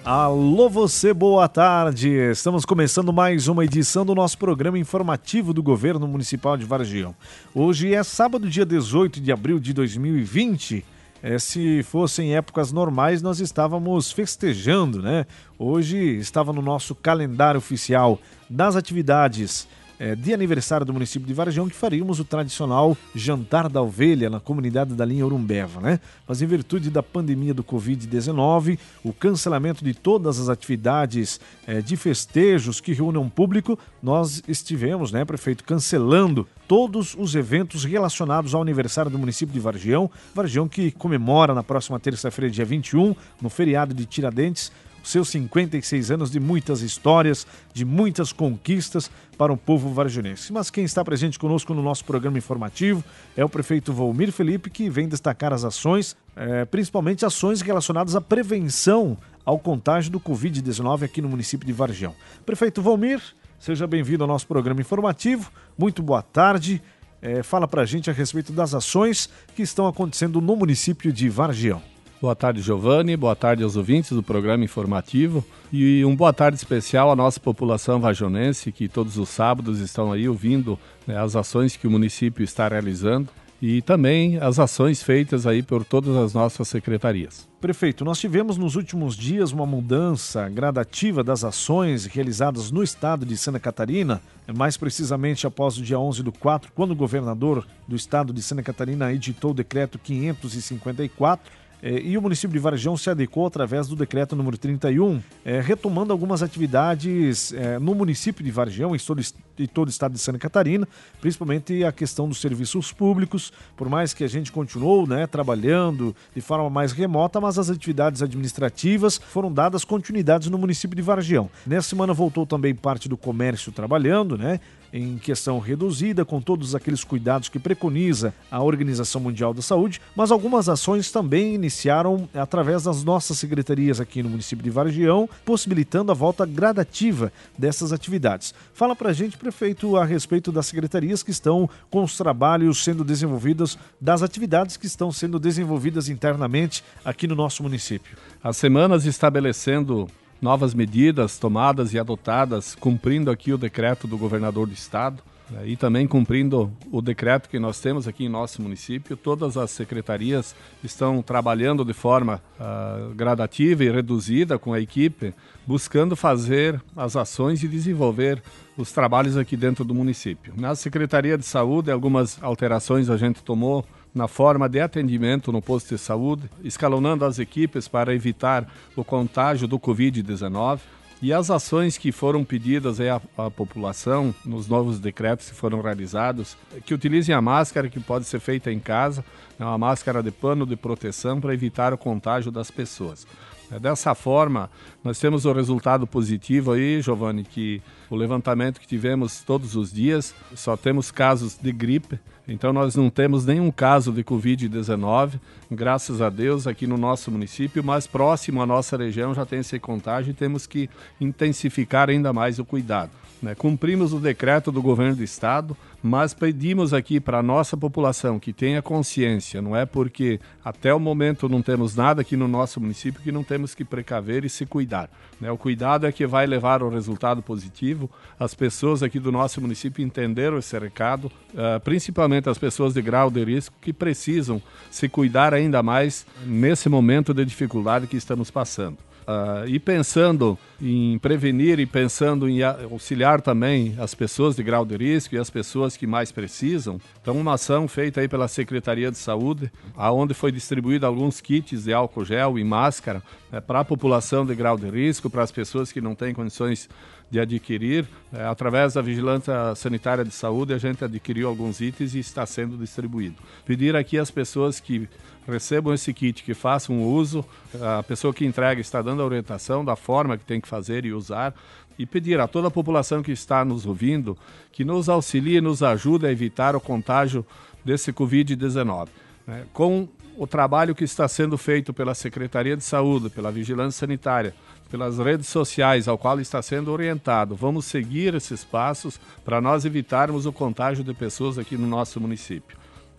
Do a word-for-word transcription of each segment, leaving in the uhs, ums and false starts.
Alô você, boa tarde. Estamos começando mais uma edição do nosso programa informativo do Governo Municipal de Vargião. Hoje é sábado, dia dezoito de abril de dois mil e vinte. É, se fossem épocas normais, nós estávamos festejando, né? Hoje estava no nosso calendário oficial das atividades é, de aniversário do município de Vargião, que faríamos o tradicional jantar da ovelha na comunidade da linha Urumbeva, né? Mas em virtude da pandemia do covid dezenove, o cancelamento de todas as atividades é, de festejos que reúnem público, nós estivemos, né, prefeito, cancelando todos os eventos relacionados ao aniversário do município de Vargião. Vargião que comemora na próxima terça-feira, dia vinte e um, no feriado de Tiradentes, seus cinquenta e seis anos de muitas histórias, de muitas conquistas para o povo vargianense. Mas quem está presente conosco no nosso programa informativo é o prefeito Volmir Felipe, que vem destacar as ações, é, principalmente ações relacionadas à prevenção ao contágio do covid dezenove aqui no município de Vargião. Prefeito Volmir, seja bem-vindo ao nosso programa informativo. Muito boa tarde. É, fala pra gente a respeito das ações que estão acontecendo no município de Vargião. Boa tarde, Giovanni. Boa tarde aos ouvintes do programa informativo. E um boa tarde especial à nossa população vargionense, que todos os sábados estão aí ouvindo, né, as ações que o município está realizando e também as ações feitas aí por todas as nossas secretarias. Prefeito, nós tivemos nos últimos dias uma mudança gradativa das ações realizadas no estado de Santa Catarina, mais precisamente após o dia onze do quatro, quando o governador do estado de Santa Catarina editou o decreto quinhentos e cinquenta e quatro, É, e o município de Vargião se adequou através do decreto número trinta e um, é, retomando algumas atividades é, no município de Vargião e todo, e todo o estado de Santa Catarina, principalmente a questão dos serviços públicos. Por mais que a gente continuou, né, trabalhando de forma mais remota, mas as atividades administrativas foram dadas continuidades no município de Vargião. Nessa semana voltou também parte do comércio trabalhando, né, em questão reduzida, com todos aqueles cuidados que preconiza a Organização Mundial da Saúde, mas algumas ações também iniciaram através das nossas secretarias aqui no município de Vargião, possibilitando a volta gradativa dessas atividades. Fala pra gente, prefeito, a respeito das secretarias que estão com os trabalhos sendo desenvolvidos, das atividades que estão sendo desenvolvidas internamente aqui no nosso município. As semanas estabelecendo novas medidas tomadas e adotadas, cumprindo aqui o decreto do governador do estado, né, e também cumprindo o decreto que nós temos aqui em nosso município. Todas as secretarias estão trabalhando de forma uh, gradativa e reduzida com a equipe, buscando fazer as ações e desenvolver os trabalhos aqui dentro do município. Na Secretaria de Saúde, algumas alterações a gente tomou na forma de atendimento no posto de saúde, escalonando as equipes para evitar o contágio do covid dezenove. E as ações que foram pedidas aí à, à população, nos novos decretos que foram realizados, que utilizem a máscara, que pode ser feita em casa, né, uma máscara de pano de proteção para evitar o contágio das pessoas. É, dessa forma, nós temos o resultado positivo aí, Giovanni, que o levantamento que tivemos todos os dias, só temos casos de gripe, então nós não temos nenhum caso de covid dezenove, graças a Deus, aqui no nosso município, mas próximo à nossa região já tem esse contágio e temos que intensificar ainda mais o cuidado, né? Cumprimos o decreto do governo do estado, mas pedimos aqui para a nossa população que tenha consciência, não é porque até o momento não temos nada aqui no nosso município que não temos que precaver e se cuidar, né? O cuidado é que vai levar ao resultado positivo. As pessoas aqui do nosso município entenderam esse recado, uh, principalmente as pessoas de grau de risco que precisam se cuidar ainda mais nesse momento de dificuldade que estamos passando. Uh, e pensando em prevenir e pensando em auxiliar também as pessoas de grau de risco e as pessoas que mais precisam, então uma ação feita aí pela Secretaria de Saúde, aonde foi distribuído alguns kits de álcool gel e máscara, né, para a população de grau de risco, para as pessoas que não têm condições de adquirir. É, através da Vigilância Sanitária de Saúde, a gente adquiriu alguns itens e está sendo distribuído. Pedir aqui às pessoas que recebam esse kit, que façam o uso, a pessoa que entrega está dando a orientação da forma que tem que fazer e usar, e pedir a toda a população que está nos ouvindo que nos auxilie e nos ajude a evitar o contágio desse covid dezenove. Né? Com o trabalho que está sendo feito pela Secretaria de Saúde, pela Vigilância Sanitária, pelas redes sociais, ao qual está sendo orientado, vamos seguir esses passos para nós evitarmos o contágio de pessoas aqui no nosso município.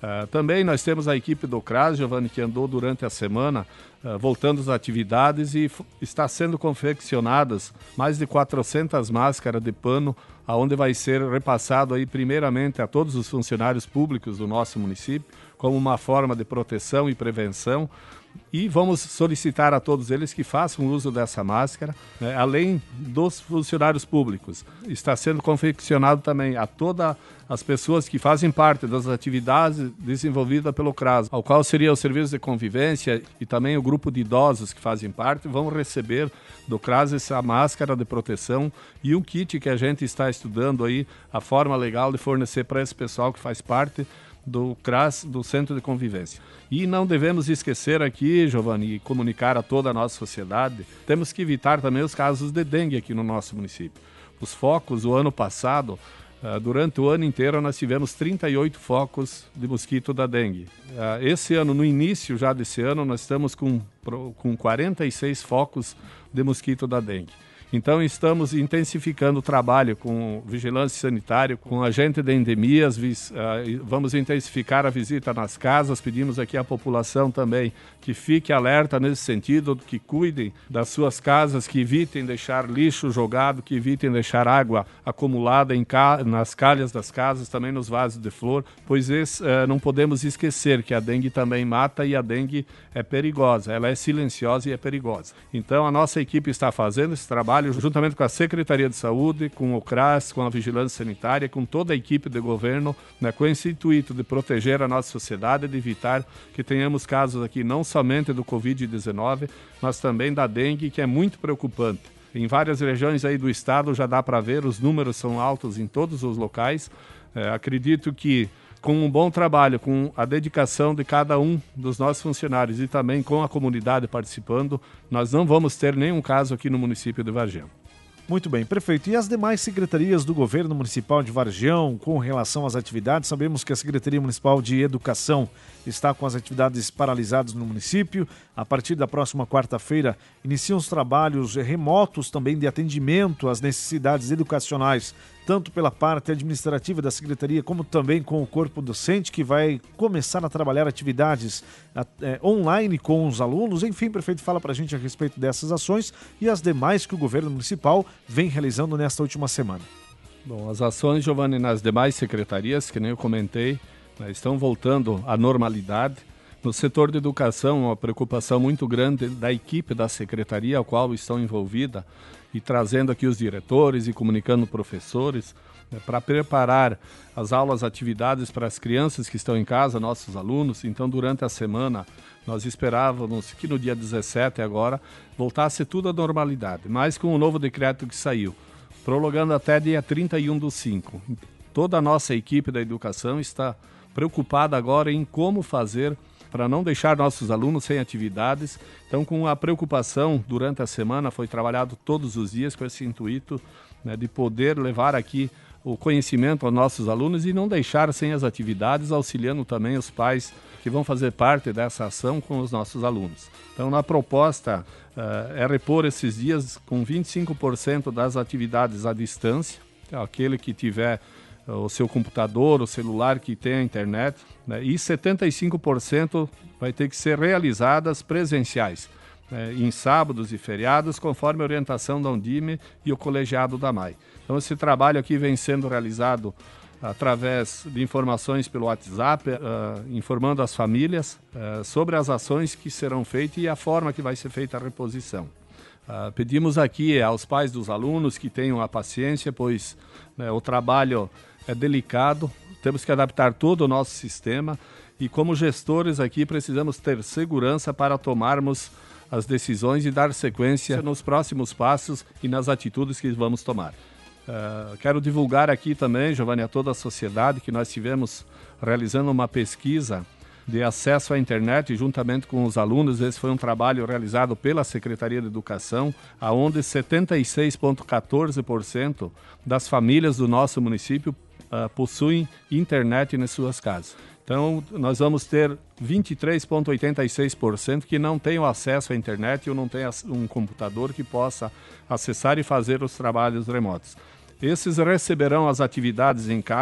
Uh, também nós temos a equipe do C R A S, Giovanni, que andou durante a semana uh, voltando às atividades e está sendo confeccionadas mais de quatrocentas máscaras de pano, aonde vai ser repassado aí primeiramente a todos os funcionários públicos do nosso município, como uma forma de proteção e prevenção. E vamos solicitar a todos eles que façam uso dessa máscara, né, além dos funcionários públicos. Está sendo confeccionado também a todas as pessoas que fazem parte das atividades desenvolvidas pelo C R A S, ao qual seria o serviço de convivência e também o grupo de idosos que fazem parte, vão receber do C R A S essa máscara de proteção e um kit que a gente está estudando aí, a forma legal de fornecer para esse pessoal que faz parte do C R A S, do Centro de Convivência. E não devemos esquecer aqui, Giovanni, e comunicar a toda a nossa sociedade, temos que evitar também os casos de dengue aqui no nosso município. Os focos, o ano passado, durante o ano inteiro, nós tivemos trinta e oito focos de mosquito da dengue. Esse ano, no início já desse ano, nós estamos com, com quarenta e seis focos de mosquito da dengue. Então, estamos intensificando o trabalho com vigilância sanitária, com agente de endemias, vis, uh, vamos intensificar a visita nas casas, pedimos aqui à população também que fique alerta nesse sentido, que cuidem das suas casas, que evitem deixar lixo jogado, que evitem deixar água acumulada em ca... nas calhas das casas, também nos vasos de flor, pois esse, uh, não podemos esquecer que a dengue também mata e a dengue é perigosa, ela é silenciosa e é perigosa. Então, a nossa equipe está fazendo esse trabalho juntamente com a Secretaria de Saúde, com o C R A S, com a Vigilância Sanitária, com toda a equipe de governo, né, com esse intuito de proteger a nossa sociedade e de evitar que tenhamos casos aqui não somente do covid dezenove, mas também da dengue, que é muito preocupante. Em várias regiões aí do estado já dá para ver, os números são altos em todos os locais. É, acredito que com um bom trabalho, com a dedicação de cada um dos nossos funcionários e também com a comunidade participando, nós não vamos ter nenhum caso aqui no município de Vargião. Muito bem, prefeito. E as demais secretarias do governo municipal de Vargião, com relação às atividades? Sabemos que a Secretaria Municipal de Educação está com as atividades paralisadas no município. A partir da próxima quarta-feira, iniciam os trabalhos remotos também de atendimento às necessidades educacionais, tanto pela parte administrativa da Secretaria, como também com o corpo docente, que vai começar a trabalhar atividades é, online com os alunos. Enfim, prefeito, fala para a gente a respeito dessas ações e as demais que o governo municipal vem realizando nesta última semana. Bom, as ações, Giovanni, nas demais secretarias, que nem eu comentei, né, estão voltando à normalidade. No setor de educação, uma preocupação muito grande da equipe da secretaria, a qual estão envolvida, e trazendo aqui os diretores e comunicando professores, né, para preparar as aulas, atividades para as crianças que estão em casa, nossos alunos. Então, durante a semana, nós esperávamos que no dia dezessete agora voltasse tudo à normalidade, mas com o novo decreto que saiu, prolongando até dia trinta e um do cinco. Toda a nossa equipe da educação está preocupada agora em como fazer para não deixar nossos alunos sem atividades. Então, com a preocupação, durante a semana foi trabalhado todos os dias com esse intuito, né, de poder levar aqui o conhecimento aos nossos alunos e não deixar sem as atividades, auxiliando também os pais que vão fazer parte dessa ação com os nossos alunos. Então, na proposta uh, é repor esses dias com vinte e cinco por cento das atividades à distância, aquele que tiver o seu computador, o celular que tem a internet, né, e setenta e cinco por cento vai ter que ser realizadas presenciais, né, em sábados e feriados, conforme a orientação da Undime e o colegiado da M A I. Então, esse trabalho aqui vem sendo realizado através de informações pelo WhatsApp, uh, informando as famílias uh, sobre as ações que serão feitas e a forma que vai ser feita a reposição. Uh, pedimos aqui aos pais dos alunos que tenham a paciência, pois né, o trabalho é delicado, temos que adaptar todo o nosso sistema e, como gestores aqui, precisamos ter segurança para tomarmos as decisões e dar sequência nos próximos passos e nas atitudes que vamos tomar. Uh, quero divulgar aqui também, Giovanni, a toda a sociedade, que nós tivemos realizando uma pesquisa de acesso à internet juntamente com os alunos. Esse foi um trabalho realizado pela Secretaria de Educação, onde setenta e seis vírgula quatorze por cento das famílias do nosso município uh, possuem internet nas suas casas. Então, nós vamos ter vinte e três vírgula oitenta e seis por cento que não têm acesso à internet ou não têm um computador que possa acessar e fazer os trabalhos remotos. Esses receberão as atividades em casa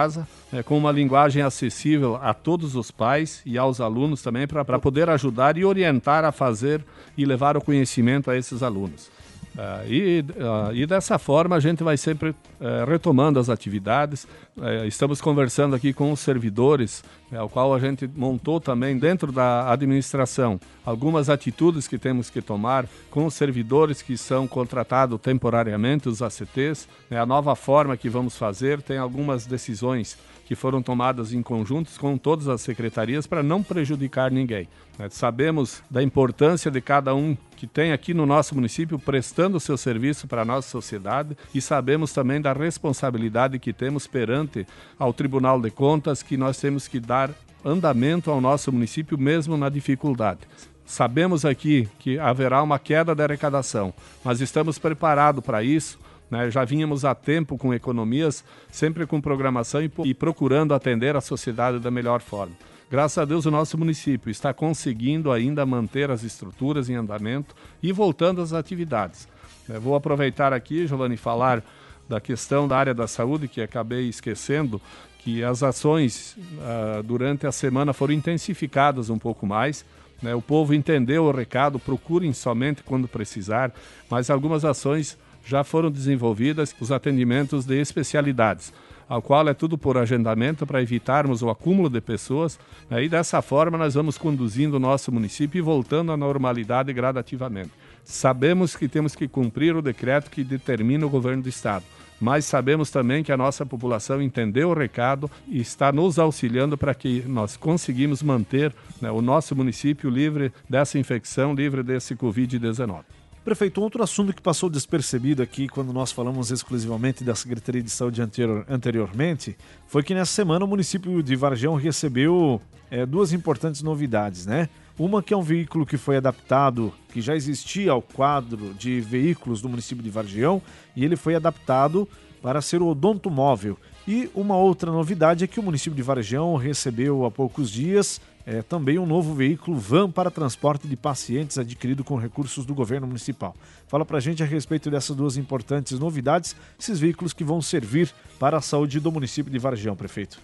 é, com uma linguagem acessível a todos os pais e aos alunos também, para poder ajudar e orientar a fazer e levar o conhecimento a esses alunos. Uh, e, uh, e dessa forma a gente vai sempre uh, retomando as atividades. Uh, estamos conversando aqui com os servidores, uh, ao qual a gente montou também dentro da administração algumas atitudes que temos que tomar com os servidores que são contratados temporariamente, os A C Ts, uh, a nova forma que vamos fazer. Tem algumas decisões que foram tomadas em conjuntos com todas as secretarias para não prejudicar ninguém. Sabemos da importância de cada um que tem aqui no nosso município prestando o seu serviço para a nossa sociedade e sabemos também da responsabilidade que temos perante ao Tribunal de Contas, que nós temos que dar andamento ao nosso município mesmo na dificuldade. Sabemos aqui que haverá uma queda da arrecadação, mas estamos preparados para isso. Né, já vínhamos há tempo com economias, sempre com programação e, e procurando atender a sociedade da melhor forma. Graças a Deus o nosso município está conseguindo ainda manter as estruturas em andamento e voltando às atividades. Eu vou aproveitar aqui, Giovanni, falar da questão da área da saúde, que acabei esquecendo, que as ações uh, durante a semana foram intensificadas um pouco mais. Né, o povo entendeu o recado, procurem somente quando precisar, mas algumas ações já foram desenvolvidas, os atendimentos de especialidades, ao qual é tudo por agendamento para evitarmos o acúmulo de pessoas, né? E dessa forma nós vamos conduzindo o nosso município e voltando à normalidade gradativamente. Sabemos que temos que cumprir o decreto que determina o governo do estado, mas sabemos também que a nossa população entendeu o recado e está nos auxiliando para que nós conseguimos manter, né, o nosso município livre dessa infecção, livre desse covid dezenove. Prefeito, outro assunto que passou despercebido aqui quando nós falamos exclusivamente da Secretaria de Saúde anterior, anteriormente foi que nessa semana o município de Vargião recebeu é, duas importantes novidades, né? Uma que é um veículo que foi adaptado, que já existia ao quadro de veículos do município de Vargião e ele foi adaptado para ser o odontomóvel. E uma outra novidade é que o município de Vargião recebeu há poucos dias é, também um novo veículo van para transporte de pacientes adquirido com recursos do governo municipal. Fala pra gente a respeito dessas duas importantes novidades, esses veículos que vão servir para a saúde do município de Vargião, prefeito.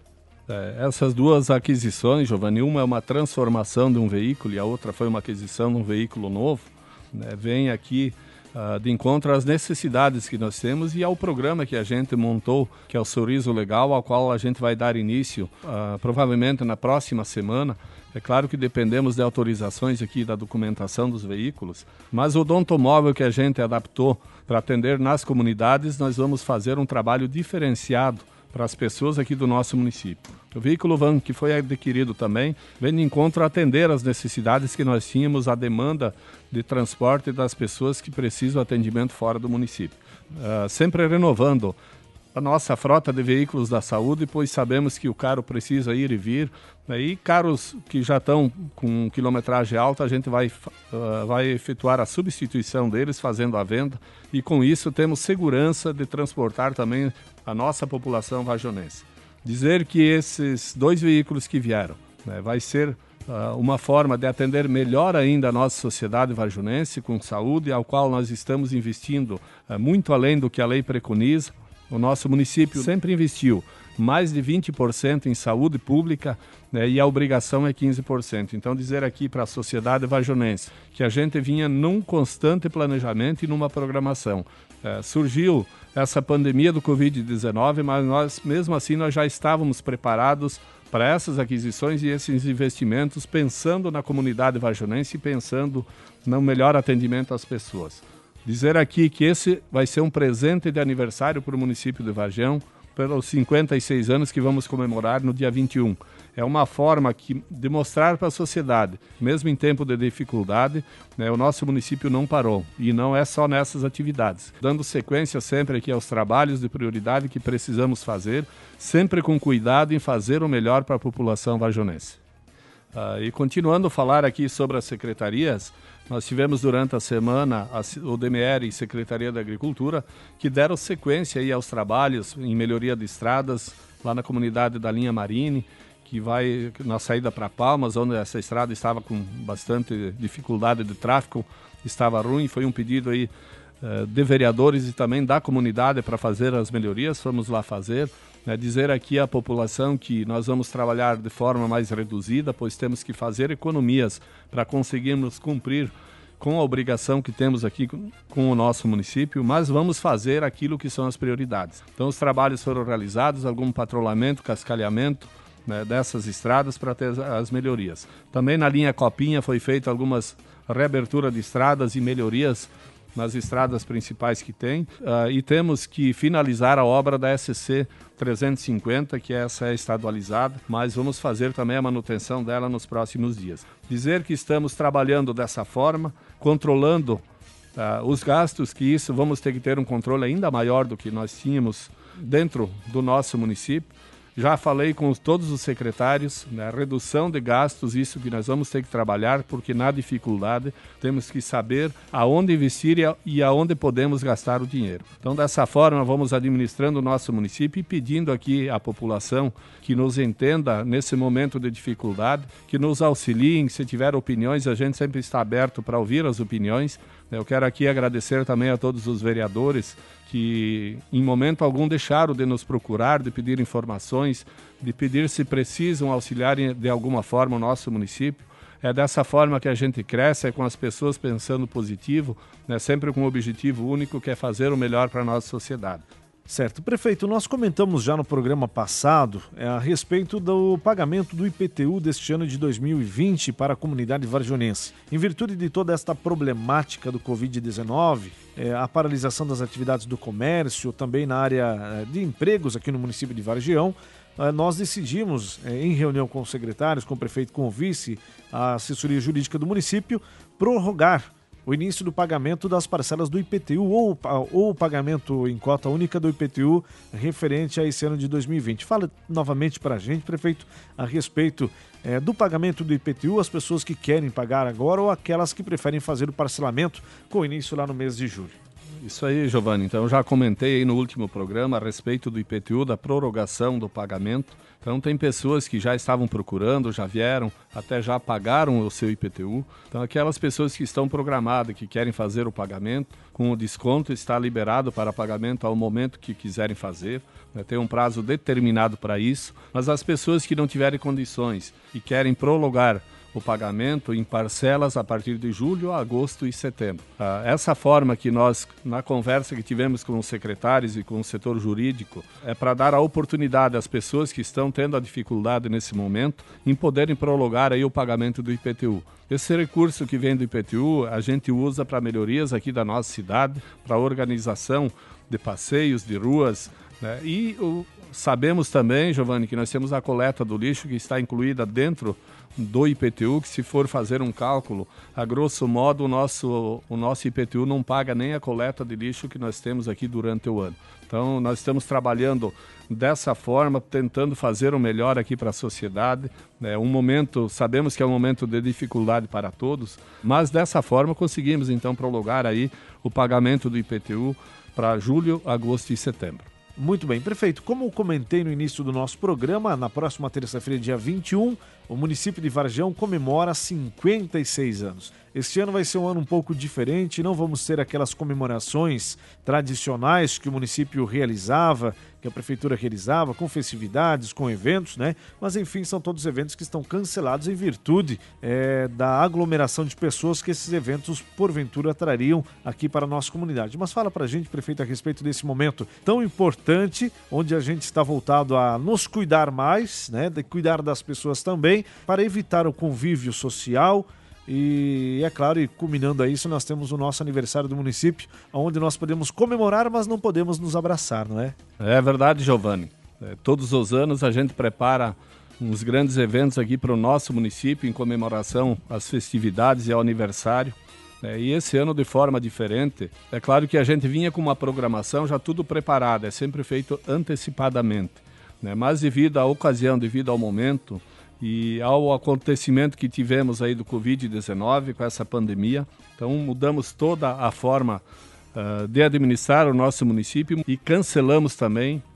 É, essas duas aquisições, Giovanni, uma é uma transformação de um veículo e a outra foi uma aquisição de um veículo novo, né, vem aqui Uh, de encontro às necessidades que nós temos e ao programa que a gente montou, que é o Sorriso Legal, ao qual a gente vai dar início uh, provavelmente na próxima semana. É claro que dependemos de autorizações aqui da documentação dos veículos, mas o odontomóvel que a gente adaptou para atender nas comunidades, nós vamos fazer um trabalho diferenciado para as pessoas aqui do nosso município. O veículo van que foi adquirido também vem de encontro a atender as necessidades que nós tínhamos, a demanda de transporte das pessoas que precisam de atendimento fora do município. Uh, sempre renovando a nossa frota de veículos da saúde, pois sabemos que o carro precisa ir e vir, né? E carros que já estão com quilometragem alta, a gente vai, uh, vai efetuar a substituição deles, fazendo a venda, e com isso temos segurança de transportar também a nossa população vargionense. Dizer que esses dois veículos que vieram, né, vai ser uh, uma forma de atender melhor ainda a nossa sociedade vargionense com saúde, ao qual nós estamos investindo uh, muito além do que a lei preconiza. O nosso município sempre investiu mais de vinte por cento em saúde pública, né, e a obrigação é quinze por cento. Então dizer aqui para a sociedade vargionense que a gente vinha num constante planejamento e numa programação. É, surgiu essa pandemia do covid dezenove, mas nós mesmo assim nós já estávamos preparados para essas aquisições e esses investimentos, pensando na comunidade vargionense e pensando no melhor atendimento às pessoas. Dizer aqui que esse vai ser um presente de aniversário para o município de Vargião, pelos cinquenta e seis anos que vamos comemorar no dia vinte e um. É uma forma que, de mostrar para a sociedade, mesmo em tempo de dificuldade, né, o nosso município não parou. E não é só nessas atividades. Dando sequência sempre aqui aos trabalhos de prioridade que precisamos fazer, sempre com cuidado em fazer o melhor para a população vargionense. Uh, e continuando a falar aqui sobre as secretarias, nós tivemos durante a semana a, o D M E R e Secretaria da Agricultura que deram sequência aí aos trabalhos em melhoria de estradas lá na comunidade da linha Marine, que vai na saída para Palmas, onde essa estrada estava com bastante dificuldade de tráfego, estava ruim. Foi um pedido aí uh, de vereadores e também da comunidade para fazer as melhorias, vamos lá fazer. Né, dizer aqui à população que nós vamos trabalhar de forma mais reduzida, pois temos que fazer economias para conseguirmos cumprir com a obrigação que temos aqui com, com o nosso município, mas vamos fazer aquilo que são as prioridades. Então os trabalhos foram realizados, algum patrulhamento, cascalhamento, né, dessas estradas para ter as melhorias. Também na linha Copinha foi feita algumas reabertura de estradas e melhorias nas estradas principais que tem, uh, e temos que finalizar a obra da S C trezentos e cinquenta, que essa é estadualizada, mas vamos fazer também a manutenção dela nos próximos dias. Dizer que estamos trabalhando dessa forma, controlando uh, os gastos, que isso vamos ter que ter um controle ainda maior do que nós tínhamos dentro do nosso município. Já falei com todos os secretários, né, redução de gastos, isso que nós vamos ter que trabalhar, porque na dificuldade temos que saber aonde investir e, a, e aonde podemos gastar o dinheiro. Então, dessa forma, vamos administrando o nosso município e pedindo aqui à população que nos entenda nesse momento de dificuldade, que nos auxiliem, se tiver opiniões, a gente sempre está aberto para ouvir as opiniões. Eu quero aqui agradecer também a todos os vereadores que em momento algum deixaram de nos procurar, de pedir informações, de pedir se precisam auxiliar de alguma forma o nosso município. É dessa forma que a gente cresce, é com as pessoas pensando positivo, né, sempre com um objetivo único, que é fazer o melhor para a nossa sociedade. Certo. Prefeito, nós comentamos já no programa passado é, a respeito do pagamento do I P T U deste ano de dois mil e vinte para a comunidade varjonense. Em virtude de toda esta problemática do covid dezenove, é, a paralisação das atividades do comércio, também na área de empregos aqui no município de Vargião, é, nós decidimos, é, em reunião com os secretários, com o prefeito, com o vice, a assessoria jurídica do município, prorrogar o início do pagamento das parcelas do I P T U ou, ou o pagamento em cota única do I P T U referente a esse ano de dois mil e vinte. Fala novamente para a gente, prefeito, a respeito é, do pagamento do I P T U, as pessoas que querem pagar agora ou aquelas que preferem fazer o parcelamento com início lá no mês de julho. Isso aí, Giovanni. Então, eu já comentei aí no último programa a respeito do I P T U, da prorrogação do pagamento. Então, tem pessoas que já estavam procurando, já vieram, até já pagaram o seu I P T U. Então, aquelas pessoas que estão programadas, que querem fazer o pagamento, com o desconto, está liberado para pagamento ao momento que quiserem fazer. Né? Tem um prazo determinado para isso. Mas as pessoas que não tiverem condições e querem prolongar o pagamento em parcelas a partir de julho, agosto e setembro. Ah, essa forma que nós, na conversa que tivemos com os secretários e com o setor jurídico, é para dar a oportunidade às pessoas que estão tendo a dificuldade nesse momento em poderem prolongar aí o pagamento do I P T U. Esse recurso que vem do I P T U, a gente usa para melhorias aqui da nossa cidade, para organização de passeios, de ruas, né? E o, sabemos também, Giovanni, que nós temos a coleta do lixo que está incluída dentro do I P T U, que se for fazer um cálculo, a grosso modo o nosso, o nosso I P T U não paga nem a coleta de lixo que nós temos aqui durante o ano. Então nós estamos trabalhando dessa forma, tentando fazer o melhor aqui para a sociedade. É um momento, sabemos que é um momento de dificuldade para todos, mas dessa forma conseguimos então prolongar aí o pagamento do I P T U para julho, agosto e setembro. Muito bem, prefeito, como eu comentei no início do nosso programa, na próxima terça-feira, dia vinte e um, o município de Vargião comemora cinquenta e seis anos. Este ano vai ser um ano um pouco diferente, não vamos ter aquelas comemorações tradicionais que o município realizava, que a prefeitura realizava, com festividades, com eventos, né? Mas enfim, são todos eventos que estão cancelados em virtude é, da aglomeração de pessoas que esses eventos, porventura, trariam aqui para a nossa comunidade. Mas fala pra gente, prefeito, a respeito desse momento tão importante, onde a gente está voltado a nos cuidar mais, né? De cuidar das pessoas também, para evitar o convívio social. E é claro, e culminando a isso, nós temos o nosso aniversário do município, onde nós podemos comemorar, mas não podemos nos abraçar, não é? É verdade, Giovanni. É, todos os anos a gente prepara uns grandes eventos aqui para o nosso município em comemoração às festividades e ao aniversário. É, e esse ano de forma diferente. É claro que a gente vinha com uma programação já tudo preparado, é sempre feito antecipadamente, né? Mas devido à ocasião, devido ao momento e ao acontecimento que tivemos aí do covid dezenove, com essa pandemia, então mudamos toda a forma uh, de administrar o nosso município e cancelamos também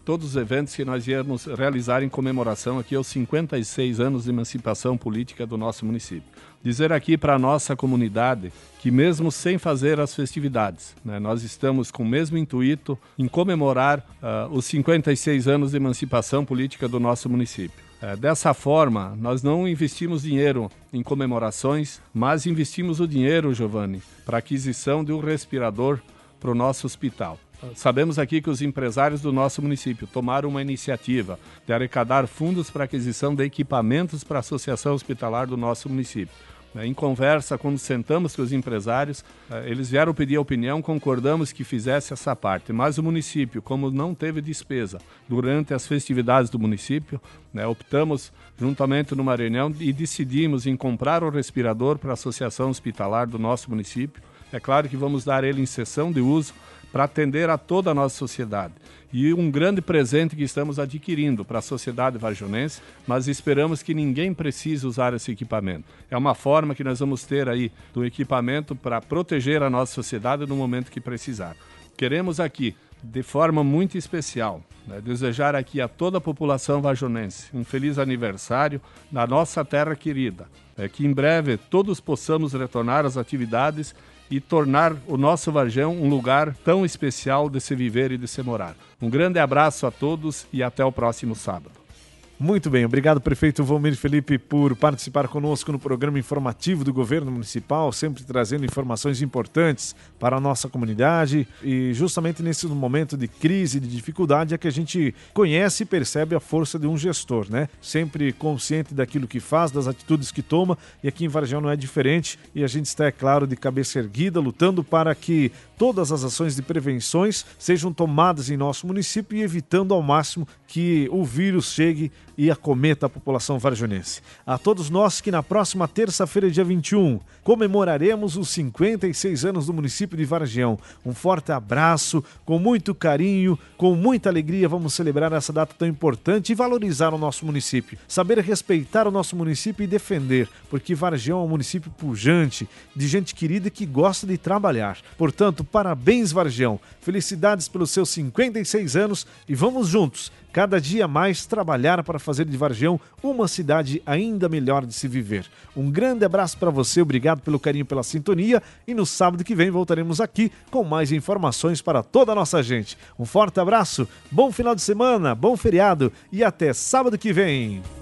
todos os eventos que nós íamos realizar em comemoração aqui aos cinquenta e seis anos de emancipação política do nosso município. Dizer aqui para a nossa comunidade que mesmo sem fazer as festividades, né, nós estamos com o mesmo intuito em comemorar uh, os cinquenta e seis anos de emancipação política do nosso município. Uh, dessa forma, nós não investimos dinheiro em comemorações, mas investimos o dinheiro, Giovanni, para a aquisição de um respirador para o nosso hospital. Sabemos aqui que os empresários do nosso município tomaram uma iniciativa de arrecadar fundos para aquisição de equipamentos para a Associação Hospitalar do nosso município. Em conversa, quando sentamos com os empresários, eles vieram pedir a opinião, concordamos que fizesse essa parte. Mas o município, como não teve despesa durante as festividades do município, né, optamos juntamente numa reunião e decidimos em comprar o respirador para a Associação Hospitalar do nosso município. É claro que vamos dar ele em cessão de uso para atender a toda a nossa sociedade. E um grande presente que estamos adquirindo para a sociedade varjonense, mas esperamos que ninguém precise usar esse equipamento. É uma forma que nós vamos ter aí do equipamento para proteger a nossa sociedade no momento que precisar. Queremos aqui, de forma muito especial, né, desejar aqui a toda a população varjonense um feliz aniversário na nossa terra querida. É que em breve todos possamos retornar às atividades e tornar o nosso Varjão um lugar tão especial de se viver e de se morar. Um grande abraço a todos e até o próximo sábado. Muito bem, obrigado, prefeito Valmir Felipe, por participar conosco no programa informativo do Governo Municipal, sempre trazendo informações importantes para a nossa comunidade, e justamente nesse momento de crise, de dificuldade, é que a gente conhece e percebe a força de um gestor, né? Sempre consciente daquilo que faz, das atitudes que toma, e aqui em Varjão não é diferente, e a gente está, é claro, de cabeça erguida, lutando para que todas as ações de prevenções sejam tomadas em nosso município e evitando ao máximo que o vírus chegue e acometa a população varjonense. A todos nós que na próxima terça-feira, dia vinte e um, comemoraremos os cinquenta e seis anos do município de Vargião. Um forte abraço, com muito carinho, com muita alegria, vamos celebrar essa data tão importante e valorizar o nosso município. Saber respeitar o nosso município e defender, porque Vargião é um município pujante, de gente querida que gosta de trabalhar. Portanto, parabéns, Vargião. Felicidades pelos seus cinquenta e seis anos e vamos juntos, cada dia mais, trabalhar para fazer de Vargião uma cidade ainda melhor de se viver. Um grande abraço para você, obrigado pelo carinho, pela sintonia, e no sábado que vem voltaremos aqui com mais informações para toda a nossa gente. Um forte abraço, bom final de semana, bom feriado e até sábado que vem.